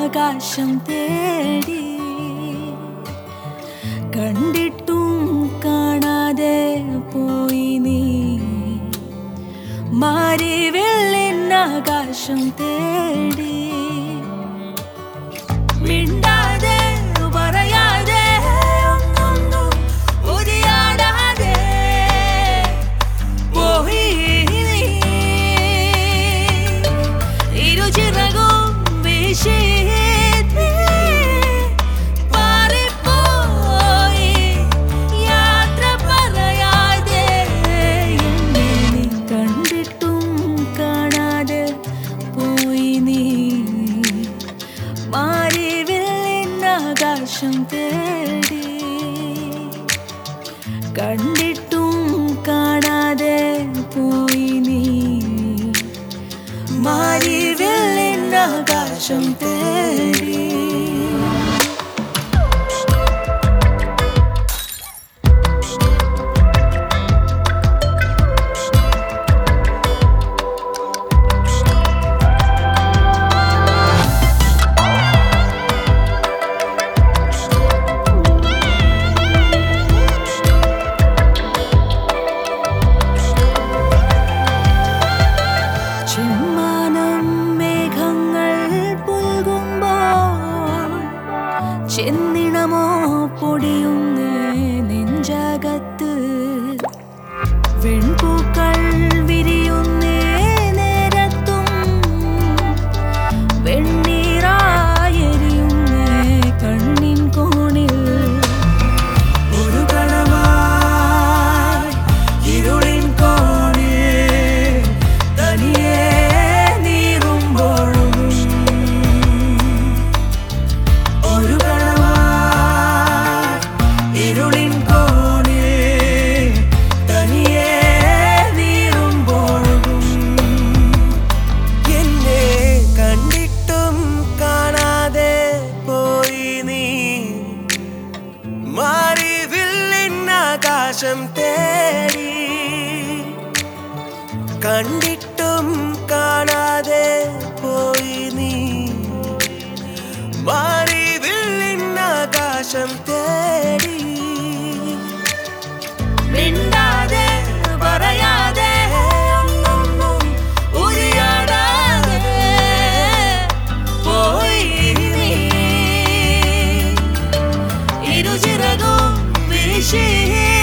ആകാശം തേടി കണ്ടിട്ടും കാണാതെ പോയി നീ മാരിവില്ലിൻ ആകാശം തേടി മിണ്ടാതെ പറയാതെ ഒന്നൊന്നും ഉരിയാടാതെ പോയി നീ ഇരുചിറകും വീശി ആകാശം തേടി കണ്ടിട്ടും കാണാതെ പോയി നീ മാരിവില്ലിൻ ആകാശം തേടി ചെന്നിണമോ പൊടിയുന്നേ നെഞ്ചകത്ത് വെൺപൂക്കൾ വിരിയുന്നേ നേരത്തും വെണ്ണീറായെരിയുന്നേ കണ്ണിൻ കോണിൽ ഒരു കണമായി ഇരുളിൻ കോണിൽ തനിയെ നീറുമ്പോഴും ഒരു ഇരുളിൻ കോണിൽ തനിയെ നീറുമ്പോഴും എന്നെ കണ്ടിട്ടും കാണാതെ പോയി നീ മാരിവില്ലിൻ ആകാശം തേടി കണ്ടിട്ടും കാണാതെ പോയി നീ മാരിവില്ലിൻ ആകാശം തേടി മിണ്ടാതെ പറയാതെ ഒന്നൊന്നും ഉരിയാടാതെ പോയി നീ ഇരുചിറകും വീശി